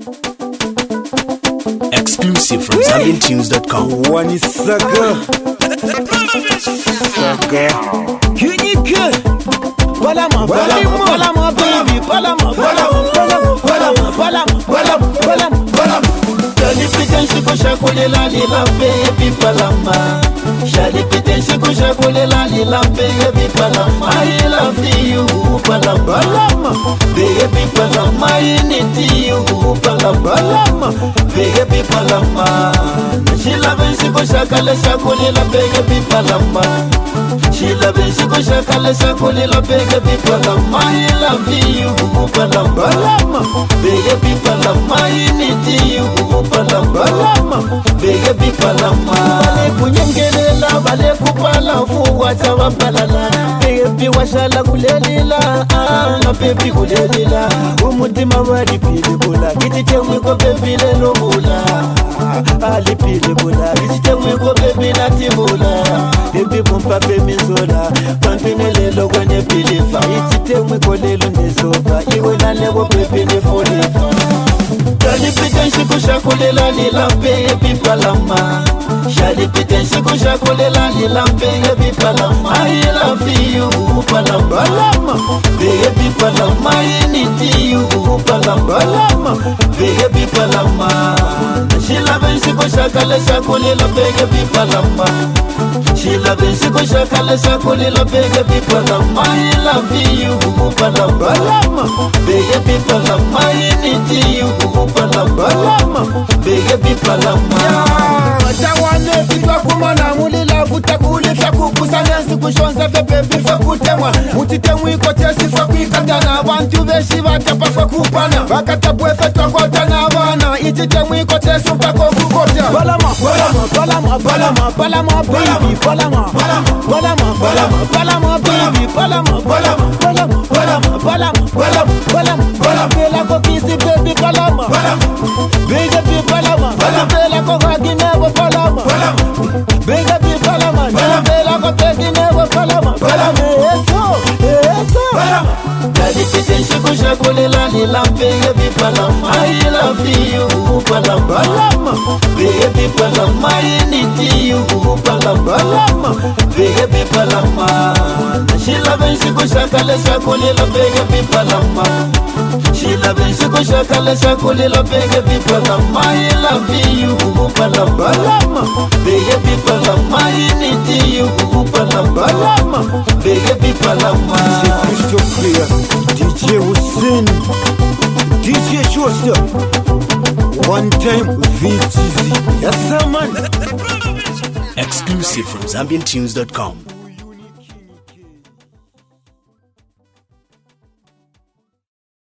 Exclusive from ZambianTunes.com. One is Saga. Unique. Palama, baby. Palama. Shali pitenshi kushakulela lila baby palama. Shali pitenshi kushakulela lila baby palama. I love you palama. Baby palama, I need you palama. Baby palama. She loves you kushakulela baby palama. She loves you kushakulela baby palama. I love you palama. Baby palama, I need you palama. Baby palama. Bale kunyengelela bale kupala fuwa tawapalala. Baby washala kulelila baby kulelila. Umutima wali pili bula. Kitite mwiko baby lelo bula. Ali pili bula. Kitite mwiko baby nati bula. Baby bumpa baby zola. Pantine lelo kwenye pilifa. Kitite mwiko lelo nesofa. Iwe lalewo baby nefolifa. Shali pitenshi kushakulela lila baby palama. Shali pitenshi kushakulela lila baby palama. I love you palama. Baby palama, I need you palama. Baby palama. She loves you kushakulela baby palama. She loves you kushakulela baby palama. I love you palama. Baby palama, I need you palama. Baby palama. Tawane fitwa kumana mulila vuta kulifya kukusa nyansi kushonza fe baby fa kutemwa. Mutitemu ikotesi fa kuikatana. Wantu beshi watapa fa kupana. Wakatabwe fetwa kotana wana. Ititemu ikotesi mpako kukota. Palama baby. Palama baby. Palama. Bela kokisi baby palama. Baby palama. Bela kokagi never palama. Baby palama. Bela kokagi never palama. Eso. Daddy pitenshi kushakulela lila baby palama. I love you palama. Baby palama, I need you palama. Baby palama. She loves you kushakulela baby palama. She loves you kushakulela baby palama. I love you palama. Baby palama, I need you palama. Baby palama. Crystal clear. DJ Hussein, DJ Shoster. One time VTZ. Yes, sir, man. Exclusive from ZambianTunes.com.